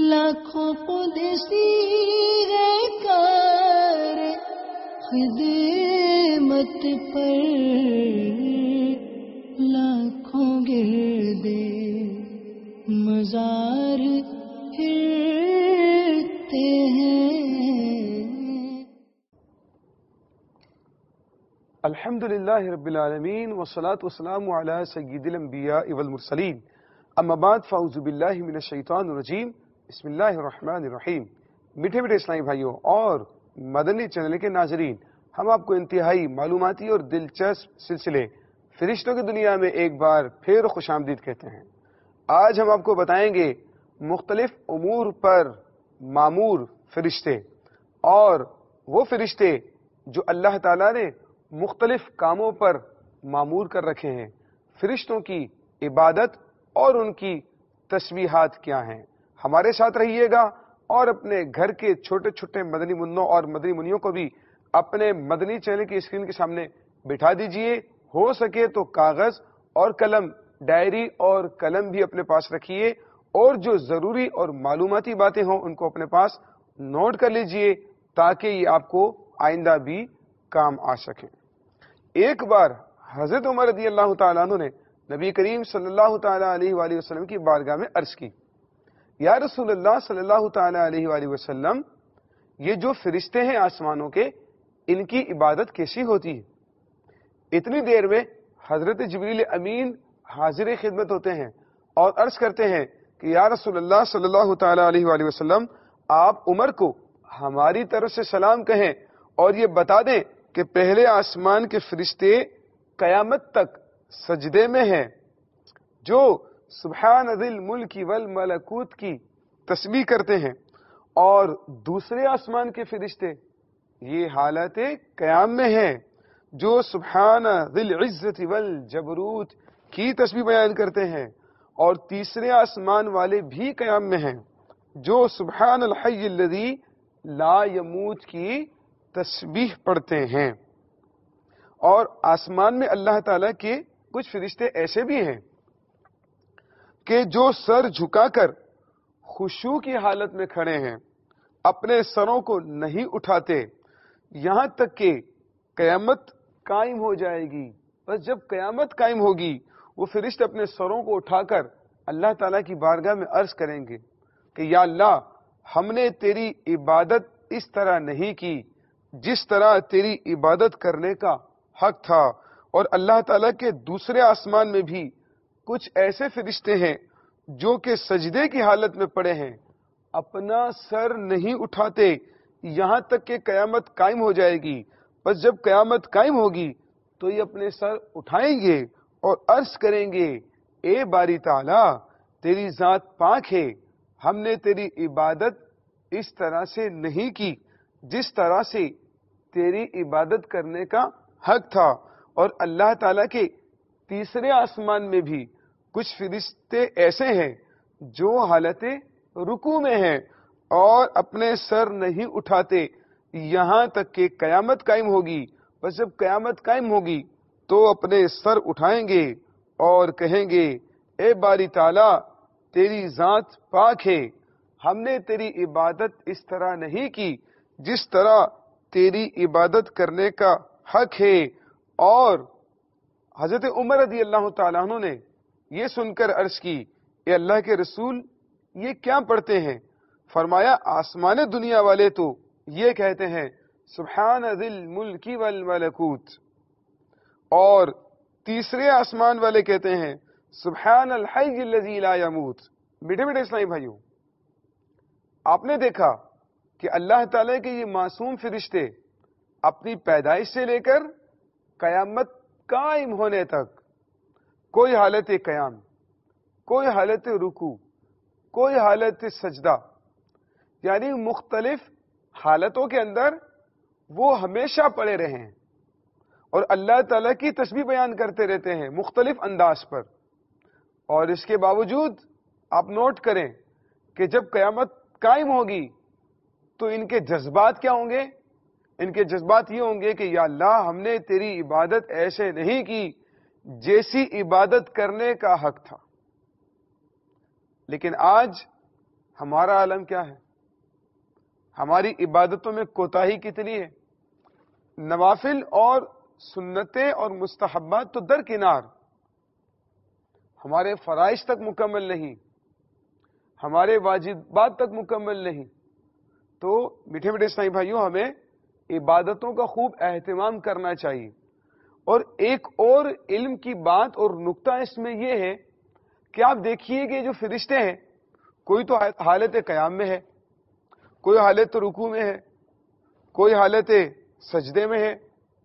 لاکھوں قدسی ہے کار خدمت پر، لاکھوں گردے مزار پھرتے ہیں۔ الحمدللہ رب العالمین والصلاة والسلام علی سید الانبیاء والمرسلین، اما بعد فاعوذ باللہ من الشیطان الرجیم، بسم اللہ الرحمن الرحیم۔ میٹھے میٹھے اسلامی بھائیوں اور مدنی چینل کے ناظرین، ہم آپ کو انتہائی معلوماتی اور دلچسپ سلسلے فرشتوں کی دنیا میں ایک بار پھر خوش آمدید کہتے ہیں۔ آج ہم آپ کو بتائیں گے مختلف امور پر مامور فرشتے، اور وہ فرشتے جو اللہ تعالیٰ نے مختلف کاموں پر مامور کر رکھے ہیں، فرشتوں کی عبادت اور ان کی تسبیحات کیا ہیں۔ ہمارے ساتھ رہیے گا اور اپنے گھر کے چھوٹے چھوٹے مدنی منوں اور مدنی منیوں کو بھی اپنے مدنی چینل کی اسکرین کے سامنے بٹھا دیجئے۔ ہو سکے تو کاغذ اور قلم، ڈائری اور قلم بھی اپنے پاس رکھیے، اور جو ضروری اور معلوماتی باتیں ہوں ان کو اپنے پاس نوٹ کر لیجئے تاکہ یہ آپ کو آئندہ بھی کام آ سکے۔ ایک بار حضرت عمر رضی اللہ تعالیٰ عنہ نے نبی کریم صلی اللہ تعالیٰ علیہ وآلہ وسلم کی بارگاہ میں عرض کی، یا رسول اللہ صلی اللہ تعالیٰ علیہ وآلہ وسلم، یہ جو فرشتے ہیں آسمانوں کے، ان کی عبادت کیسی ہوتی ہے؟ اتنی دیر میں حضرت جبریل امین حاضر خدمت ہوتے ہیں اور عرض کرتے ہیں کہ یا رسول اللہ صلی اللہ تعالیٰ علیہ وآلہ وسلم، آپ عمر کو ہماری طرف سے سلام کہیں اور یہ بتا دیں کہ پہلے آسمان کے فرشتے قیامت تک سجدے میں ہیں، جو سبحان ذی الملک والملکوت کی تسبیح کرتے ہیں، اور دوسرے آسمان کے فرشتے یہ حالت قیام میں ہیں، جو سبحان ذی العزت والجبروت کی تسبیح بیان کرتے ہیں، اور تیسرے آسمان والے بھی قیام میں ہیں، جو سبحان الحی الذی لا یموت کی تسبیح پڑھتے ہیں۔ اور آسمان میں اللہ تعالیٰ کے کچھ فرشتے ایسے بھی ہیں کہ جو سر جھکا کر خشوع کی حالت میں کھڑے ہیں، اپنے سروں کو نہیں اٹھاتے یہاں تک کہ قیامت قائم ہو جائے گی۔ بس جب قیامت قائم ہوگی، وہ فرشتے اپنے سروں کو اٹھا کر اللہ تعالیٰ کی بارگاہ میں عرض کریں گے کہ یا اللہ، ہم نے تیری عبادت اس طرح نہیں کی جس طرح تیری عبادت کرنے کا حق تھا۔ اور اللہ تعالیٰ کے دوسرے آسمان میں بھی کچھ ایسے فرشتے ہیں جو کہ سجدے کی حالت میں پڑے ہیں، اپنا سر نہیں اٹھاتے یہاں تک کہ قیامت قائم ہو جائے گی۔ بس جب قیامت قائم ہوگی تو یہ اپنے سر اٹھائیں گے اور عرض کریں گے، اے باری تعالیٰ، تیری ذات پاک ہے، ہم نے تیری عبادت اس طرح سے نہیں کی جس طرح سے تیری عبادت کرنے کا حق تھا۔ اور اللہ تعالیٰ کے تیسرے آسمان میں بھی کچھ فرشتے ایسے ہیں جو حالت رکوع میں ہیں اور اپنے سر نہیں اٹھاتے یہاں تک کہ قیامت قائم ہوگی۔ بس جب قیامت قائم ہوگی تو اپنے سر اٹھائیں گے اور کہیں گے، اے باری تعالیٰ، تیری ذات پاک ہے، ہم نے تیری عبادت اس طرح نہیں کی جس طرح تیری عبادت کرنے کا حق ہے۔ اور حضرت عمر رضی اللہ تعالیٰ عنہ نے یہ سن کر عرض کی، اے اللہ کے رسول، یہ کیا پڑھتے ہیں؟ فرمایا، آسمان دنیا والے تو یہ کہتے ہیں سبحان ذی الملک والملکوت، اور تیسرے آسمان والے کہتے ہیں سبحان الحی الذی لا یموت۔ میٹھے میٹھے اسلامی بھائیوں، آپ نے دیکھا کہ اللہ تعالیٰ کے یہ معصوم فرشتے اپنی پیدائش سے لے کر قیامت قائم ہونے تک کوئی حالت قیام، کوئی حالت رکوع، کوئی حالت سجدہ، یعنی مختلف حالتوں کے اندر وہ ہمیشہ پڑے رہے ہیں اور اللہ تعالیٰ کی تسبیح بیان کرتے رہتے ہیں مختلف انداز پر۔ اور اس کے باوجود آپ نوٹ کریں کہ جب قیامت قائم ہوگی تو ان کے جذبات کیا ہوں گے؟ ان کے جذبات یہ ہوں گے کہ یا اللہ، ہم نے تیری عبادت ایسے نہیں کی جیسی عبادت کرنے کا حق تھا۔ لیکن آج ہمارا عالم کیا ہے؟ ہماری عبادتوں میں کوتاہی کتنی ہے؟ نوافل اور سنتیں اور مستحبات تو درکنار، ہمارے فرائض تک مکمل نہیں، ہمارے واجبات تک مکمل نہیں. تو میٹھے میٹھے اسلامی بھائیوں، ہمیں عبادتوں کا خوب اہتمام کرنا چاہیے. اور ایک اور علم کی بات اور نقطہ اس میں یہ ہے کہ آپ دیکھیے کہ جو فرشتے ہیں، کوئی تو حالت قیام میں ہے، کوئی حالت رکوع میں ہے، کوئی حالت سجدے میں ہے،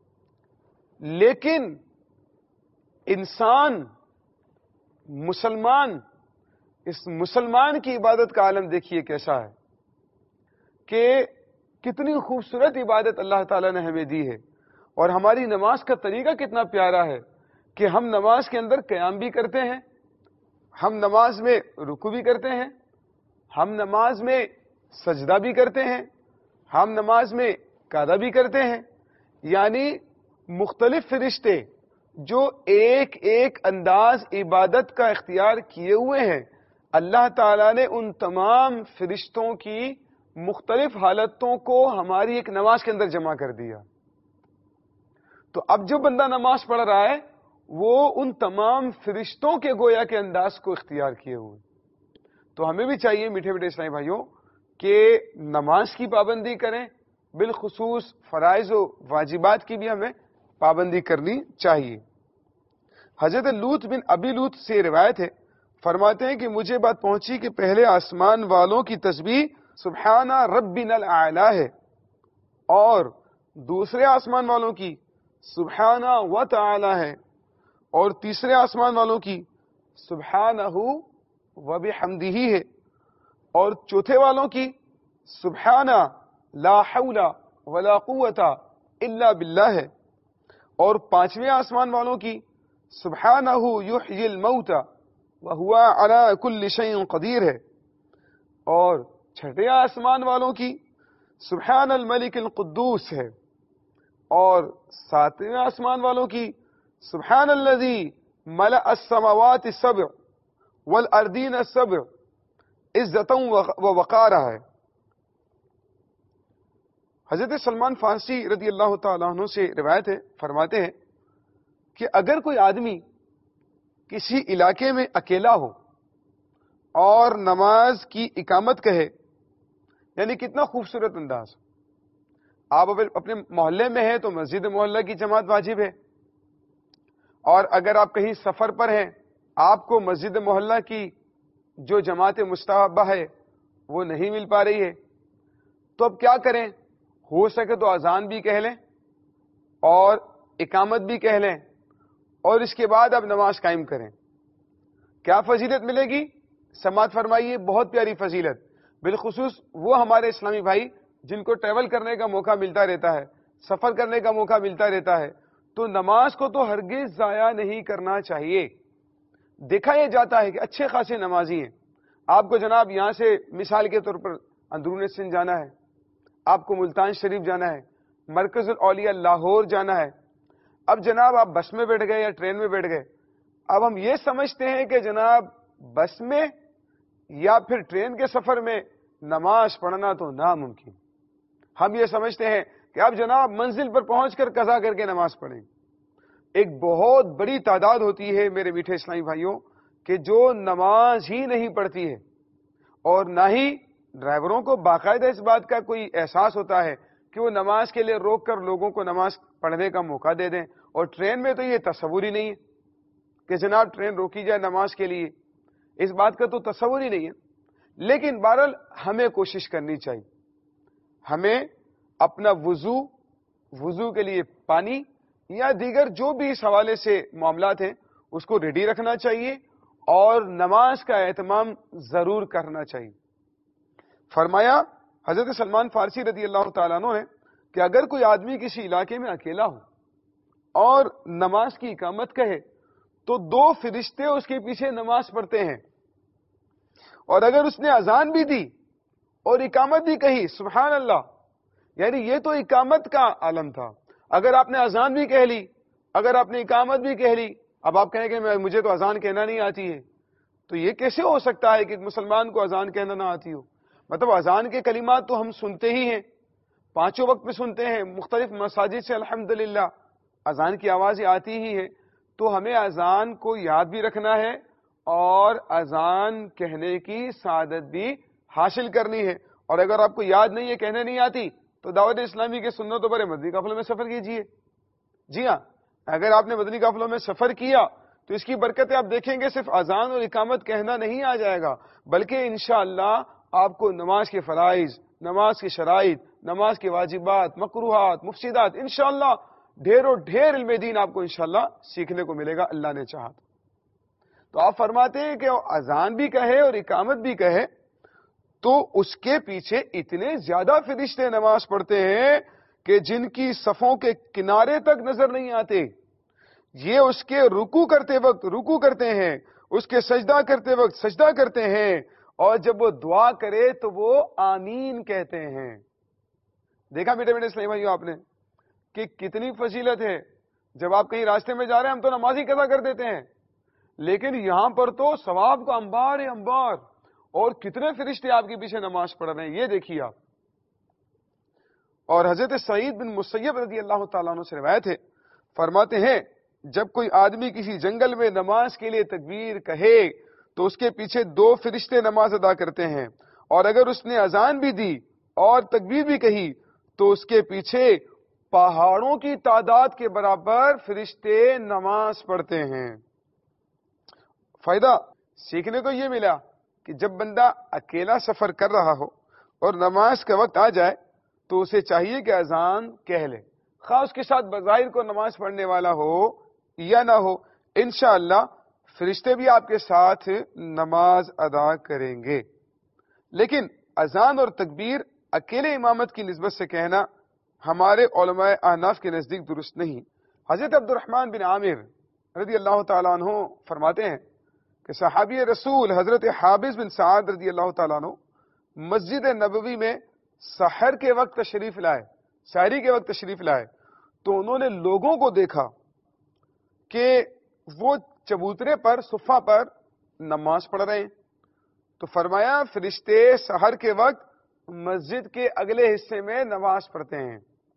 لیکن انسان مسلمان، اس مسلمان کی عبادت کا عالم دیکھیے کیسا ہے کہ کتنی خوبصورت عبادت اللہ تعالیٰ نے ہمیں دی ہے. اور ہماری نماز کا طریقہ کتنا پیارا ہے کہ ہم نماز کے اندر قیام بھی کرتے ہیں، ہم نماز میں رکوع بھی کرتے ہیں، ہم نماز میں سجدہ بھی کرتے ہیں، ہم نماز میں قعدہ بھی کرتے ہیں. یعنی مختلف فرشتے جو ایک ایک انداز عبادت کا اختیار کیے ہوئے ہیں، اللہ تعالیٰ نے ان تمام فرشتوں کی مختلف حالتوں کو ہماری ایک نماز کے اندر جمع کر دیا. تو اب جو بندہ نماز پڑھ رہا ہے وہ ان تمام فرشتوں کے گویا کے انداز کو اختیار کیے ہوئے. تو ہمیں بھی چاہیے میٹھے میٹھے اسلامی بھائیوں کہ نماز کی پابندی کریں، بالخصوص فرائض و واجبات کی بھی ہمیں پابندی کرنی چاہیے. حضرت لوط بن ابی لوط سے روایت ہے، فرماتے ہیں کہ مجھے بات پہنچی کہ پہلے آسمان والوں کی تسبیح سبحان ربنا الاعلی ہے، اور دوسرے آسمان والوں کی سبحانہ و تعالی ہے، اور تیسرے آسمان والوں کی سبحانہ و بحمدہ ہے، اور چوتھے والوں کی سبحانہ لا حول ولا قوت الا باللہ ہے، اور پانچویں آسمان والوں کی سبحانہ یحیی الموت وہو علی کل شیء قدیر ہے، اور چھٹے آسمان والوں کی سبحان الملک القدوس ہے، اور ساتویں آسمان والوں کی سبحان الذی ملأ السماوات السبع والارضین السبع عزتا و وقارا ہے. حضرت سلمان فارسی رضی اللہ تعالیٰ عنہ سے روایت ہے، فرماتے ہیں کہ اگر کوئی آدمی کسی علاقے میں اکیلا ہو اور نماز کی اقامت کہے، یعنی کتنا خوبصورت انداز. آپ اپنے محلے میں ہیں تو مسجد محلہ کی جماعت واجب ہے، اور اگر آپ کہیں سفر پر ہیں آپ کو مسجد محلہ کی جو جماعت مستحبہ ہے وہ نہیں مل پا رہی ہے، تو اب کیا کریں؟ ہو سکے تو اذان بھی کہہ لیں اور اقامت بھی کہہ لیں، اور اس کے بعد اب نماز قائم کریں. کیا فضیلت ملے گی؟ سماعت فرمائیے، بہت پیاری فضیلت. بالخصوص وہ ہمارے اسلامی بھائی جن کو ٹریول کرنے کا موقع ملتا رہتا ہے، سفر کرنے کا موقع ملتا رہتا ہے، تو نماز کو تو ہرگز ضائع نہیں کرنا چاہیے. دیکھا یہ جاتا ہے کہ اچھے خاصے نمازی ہیں. آپ کو جناب یہاں سے مثال کے طور پر اندرون سندھ جانا ہے، آپ کو ملتان شریف جانا ہے، مرکز الاولیاء لاہور جانا ہے. اب جناب آپ بس میں بیٹھ گئے یا ٹرین میں بیٹھ گئے، اب ہم یہ سمجھتے ہیں کہ جناب بس میں یا پھر ٹرین کے سفر میں نماز پڑھنا تو ناممکن. ہم یہ سمجھتے ہیں کہ اب جناب منزل پر پہنچ کر قضا کر کے نماز پڑھیں. ایک بہت بڑی تعداد ہوتی ہے میرے میٹھے اسلامی بھائیوں کہ جو نماز ہی نہیں پڑھتی ہے، اور نہ ہی ڈرائیوروں کو باقاعدہ اس بات کا کوئی احساس ہوتا ہے کہ وہ نماز کے لیے روک کر لوگوں کو نماز پڑھنے کا موقع دے دیں. اور ٹرین میں تو یہ تصور ہی نہیں ہے کہ جناب ٹرین روکی جائے نماز کے لیے، اس بات کا تو تصور ہی نہیں ہے. لیکن بہرحال ہمیں کوشش کرنی چاہیے، ہمیں اپنا وضو کے لیے پانی یا دیگر جو بھی اس حوالے سے معاملات ہیں اس کو ریڈی رکھنا چاہیے، اور نماز کا اہتمام ضرور کرنا چاہیے. فرمایا حضرت سلمان فارسی رضی اللہ تعالیٰ عنہ نے کہ اگر کوئی آدمی کسی علاقے میں اکیلا ہو اور نماز کی اقامت کہے تو 2 فرشتے اس کے پیچھے نماز پڑھتے ہیں، اور اگر اس نے اذان بھی دی اور اقامت بھی کہی، سبحان اللہ، یعنی یہ تو اقامت کا عالم تھا. اگر آپ نے اذان بھی کہہ لی، اگر آپ نے اقامت بھی کہہ لی، اب آپ کہیں کہ مجھے تو اذان کہنا نہیں آتی ہے، تو یہ کیسے ہو سکتا ہے کہ ایک مسلمان کو اذان کہنا نہ آتی ہو؟ مطلب اذان کے کلمات تو ہم سنتے ہی ہیں، پانچوں وقت میں سنتے ہیں، مختلف مساجد سے الحمدللہ اذان کی آوازیں آتی ہی ہیں، تو ہمیں اذان کو یاد بھی رکھنا ہے اور اذان کہنے کی سعادت بھی حاصل کرنی ہے۔ اور اگر آپ کو یاد نہیں ہے، کہنے نہیں آتی، تو دعوت اسلامی کے سنتوں پر مدنی قافلوں میں سفر کیجیے۔ جی ہاں، اگر آپ نے مدنی قافلوں میں سفر کیا تو اس کی برکتیں آپ دیکھیں گے، صرف اذان اور اقامت کہنا نہیں آ جائے گا، بلکہ انشاءاللہ آپ کو نماز کے فرائض، نماز کی شرائط، نماز کے واجبات، مکروہات، مفسدات، انشاءاللہ ڈھیر علم دین آپ کو انشاءاللہ سیکھنے کو ملے گا، اللہ نے چاہا تو۔ آپ فرماتے ہیں کہ اذان بھی کہے اور اقامت بھی کہے تو اس کے پیچھے اتنے زیادہ فرشتے نماز پڑھتے ہیں کہ جن کی صفوں کے کنارے تک نظر نہیں آتے۔ یہ اس کے رکوع کرتے وقت رکوع کرتے ہیں، اس کے سجدہ کرتے وقت سجدہ کرتے ہیں، اور جب وہ دعا کرے تو وہ آمین کہتے ہیں۔ دیکھا بیٹے اسلامی بھائیو آپ نے کہ کتنی فضیلت ہے۔ جب آپ کہیں راستے میں جا رہے ہیں، ہم تو نماز ہی قضا کر دیتے ہیں، لیکن یہاں پر تو ثواب کا انبار ہے انبار، اور کتنے فرشتے آپ کے پیچھے نماز پڑھ رہے ہیں، یہ دیکھیے آپ۔ اور حضرت سعید بن مسیب رضی اللہ تعالیٰ عنہ سے روایت ہے، فرماتے ہیں جب کوئی آدمی کسی جنگل میں نماز کے لیے تکبیر کہے تو اس کے پیچھے 2 فرشتے نماز ادا کرتے ہیں، اور اگر اس نے اذان بھی دی اور تکبیر بھی کہی تو اس کے پیچھے پہاڑوں کی تعداد کے برابر فرشتے نماز پڑھتے ہیں۔ فائدہ سیکھنے کو یہ ملا کہ جب بندہ اکیلا سفر کر رہا ہو اور نماز کا وقت آ جائے تو اسے چاہیے کہ اذان کہہ لے، خاص اس کے ساتھ بظاہر کو نماز پڑھنے والا ہو یا نہ ہو، انشاءاللہ فرشتے بھی آپ کے ساتھ نماز ادا کریں گے۔ لیکن اذان اور تکبیر اکیلے امامت کی نسبت سے کہنا ہمارے علماء احناف کے نزدیک درست نہیں۔ حضرت عبد الرحمن بن عامر رضی اللہ تعالیٰ عنہ فرماتے ہیں کہ صحابی رسول حضرت حابس بن سعد رضی اللہ تعالیٰ عنہ مسجد نبوی میں سحر کے وقت تشریف لائے، سحری کے وقت تشریف لائے، تو انہوں نے لوگوں کو دیکھا کہ وہ چبوترے پر صفہ پر نماز پڑھ رہے ہیں، تو فرمایا فرشتے سحر کے وقت مسجد کے اگلے حصے میں نماز پڑھتے ہیں۔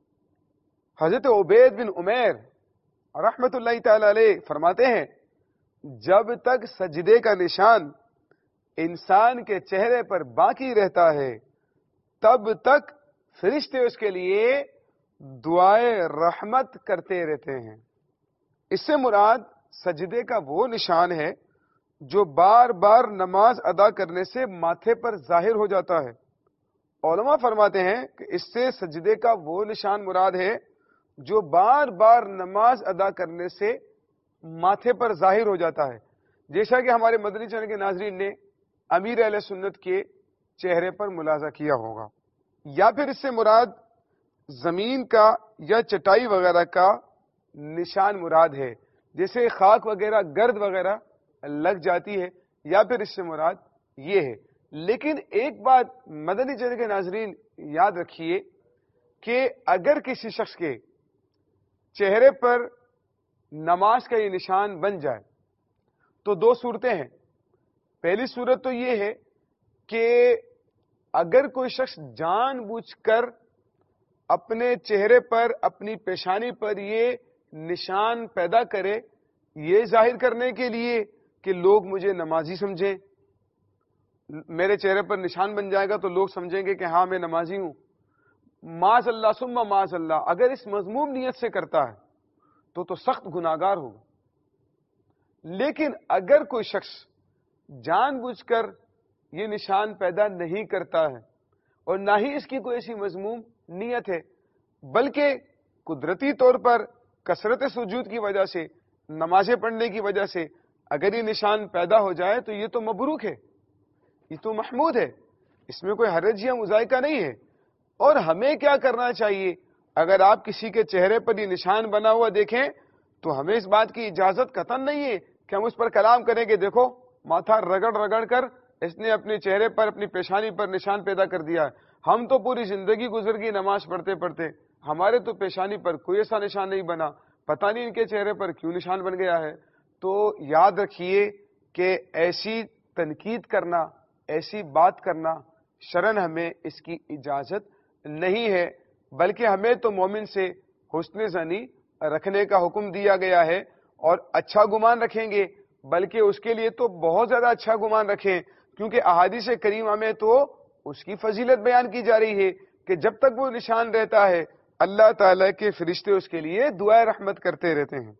حضرت عبید بن عمیر رحمت اللہ تعالی علیہ فرماتے ہیں جب تک سجدے کا نشان انسان کے چہرے پر باقی رہتا ہے تب تک فرشتے اس کے لیے دعائے رحمت کرتے رہتے ہیں۔ اس سے مراد سجدے کا وہ نشان ہے جو بار بار نماز ادا کرنے سے ماتھے پر ظاہر ہو جاتا ہے۔ علماء فرماتے ہیں کہ اس سے سجدے کا وہ نشان مراد ہے جو بار بار نماز ادا کرنے سے ماتھے پر ظاہر ہو جاتا ہے، جیسا کہ ہمارے مدنی چینل کے ناظرین نے امیر اہل سنت کے چہرے پر ملاحظہ کیا ہوگا۔ یا پھر اس سے مراد زمین کا یا چٹائی وغیرہ کا نشان مراد ہے، جیسے خاک وغیرہ گرد وغیرہ لگ جاتی ہے، یا پھر اس سے مراد یہ ہے۔ لیکن ایک بات مدنی چینل کے ناظرین یاد رکھیے کہ اگر کسی شخص کے چہرے پر نماز کا یہ نشان بن جائے تو 2 صورتیں ہیں۔ پہلی صورت تو یہ ہے کہ اگر کوئی شخص جان بوجھ کر اپنے چہرے پر اپنی پیشانی پر یہ نشان پیدا کرے، یہ ظاہر کرنے کے لیے کہ لوگ مجھے نمازی سمجھیں، میرے چہرے پر نشان بن جائے گا تو لوگ سمجھیں گے کہ ہاں میں نمازی ہوں، معاذ اللہ ثم معاذ اللہ، اگر اس مذموم نیت سے کرتا ہے تو سخت گناہگار ہوگا۔ لیکن اگر کوئی شخص جان بوجھ کر یہ نشان پیدا نہیں کرتا ہے اور نہ ہی اس کی کوئی ایسی مذموم نیت ہے، بلکہ قدرتی طور پر کثرت سجود کی وجہ سے، نمازیں پڑھنے کی وجہ سے اگر یہ نشان پیدا ہو جائے تو یہ تو مبروک ہے، یہ تو محمود ہے، اس میں کوئی حرج یا مذائقہ نہیں ہے۔ اور ہمیں کیا کرنا چاہیے؟ اگر آپ کسی کے چہرے پر یہ نشان بنا ہوا دیکھیں تو ہمیں اس بات کی اجازت قطعاً نہیں ہے کہ ہم اس پر کلام کریں کہ دیکھو ماتھا رگڑ رگڑ کر اس نے اپنے چہرے پر اپنی پیشانی پر نشان پیدا کر دیا ہے، ہم تو پوری زندگی گزر گئی نماز پڑھتے پڑھتے، ہمارے تو پیشانی پر کوئی ایسا نشان نہیں بنا، پتہ نہیں ان کے چہرے پر کیوں نشان بن گیا ہے۔ تو یاد رکھیے کہ ایسی تنقید کرنا، ایسی بات کرنا شرعاً ہمیں اس کی اجازت نہیں ہے، بلکہ ہمیں تو مومن سے حسن ظنی رکھنے کا حکم دیا گیا ہے، اور اچھا گمان رکھیں گے، بلکہ اس کے لیے تو بہت زیادہ اچھا گمان رکھیں، کیونکہ احادیث کریمہ میں تو اس کی فضیلت بیان کی جا رہی ہے کہ جب تک وہ نشان رہتا ہے اللہ تعالی کے فرشتے اس کے لیے دعائے رحمت کرتے رہتے ہیں۔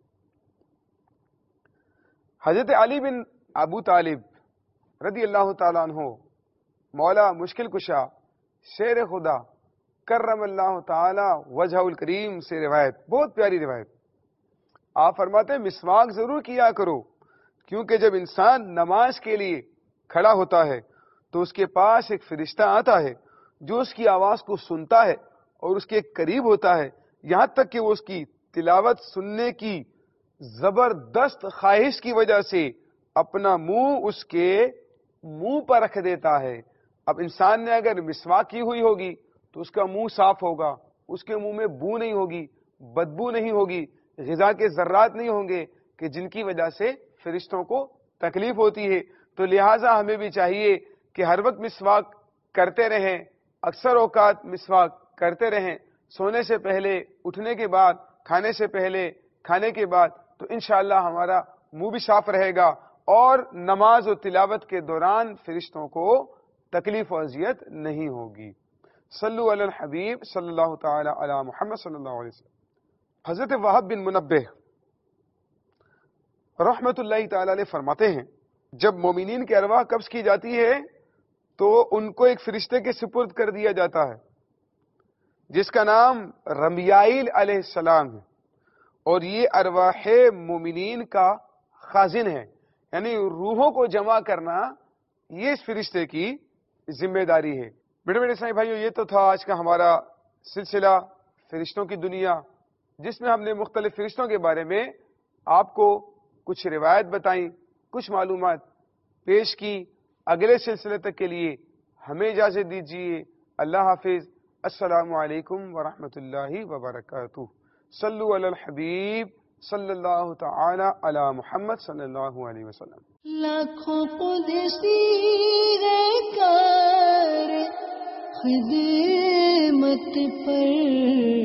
حضرت علی بن ابو طالب رضی اللہ تعالیٰ عنہ، مولا مشکل کشا، شیر خدا کرم اللہ تعالی وجہ الکریم سے روایت، بہت پیاری روایت۔ آپ فرماتے ہیں مسواک ضرور کیا کرو، کیونکہ جب انسان نماز کے لیے کھڑا ہوتا ہے تو اس کے پاس ایک فرشتہ آتا ہے جو اس کی آواز کو سنتا ہے اور اس کے قریب ہوتا ہے، یہاں تک کہ وہ اس کی تلاوت سننے کی زبردست خواہش کی وجہ سے اپنا منہ اس کے منہ پر رکھ دیتا ہے۔ اب انسان نے اگر مسواک کی ہوئی ہوگی تو اس کا منہ صاف ہوگا، اس کے منہ میں بو نہیں ہوگی، بدبو نہیں ہوگی، غذا کے ذرات نہیں ہوں گے کہ جن کی وجہ سے فرشتوں کو تکلیف ہوتی ہے۔ تو لہٰذا ہمیں بھی چاہیے کہ ہر وقت مسواک کرتے رہیں، اکثر اوقات مسواک کرتے رہیں، سونے سے پہلے، اٹھنے کے بعد، کھانے سے پہلے، کھانے کے بعد، تو انشاءاللہ ہمارا منہ بھی صاف رہے گا اور نماز و تلاوت کے دوران فرشتوں کو تکلیف و اذیت نہیں ہوگی۔ صلو علی الحبیب صلی اللہ تعالی علی محمد صلی اللہ علیہ وسلم۔ حضرت وہب بن منبہ رحمت اللہ تعالی علیہ فرماتے ہیں جب مومنین کی ارواح قبض کی جاتی ہے تو ان کو ایک فرشتے کے سپرد کر دیا جاتا ہے جس کا نام رمیائیل علیہ السلام ہے، اور یہ ارواح مومنین کا خازن ہے، یعنی روحوں کو جمع کرنا یہ اس فرشتے کی ذمہ داری ہے۔ بیٹے بیٹے اسلامی بھائیو، یہ تو تھا آج کا ہمارا سلسلہ فرشتوں کی دنیا، جس میں ہم نے مختلف فرشتوں کے بارے میں آپ کو کچھ روایت بتائیں، کچھ معلومات پیش کی۔ اگلے سلسلے تک کے لیے ہمیں اجازت دیجیے۔ اللہ حافظ۔ السلام علیکم ورحمۃ اللہ وبرکاتہ۔ صلو علی الحبیب صلی اللہ تعالی علی محمد صلی اللہ علیہ وسلم۔ لاکھوں قدسی رہ کر خدمت پر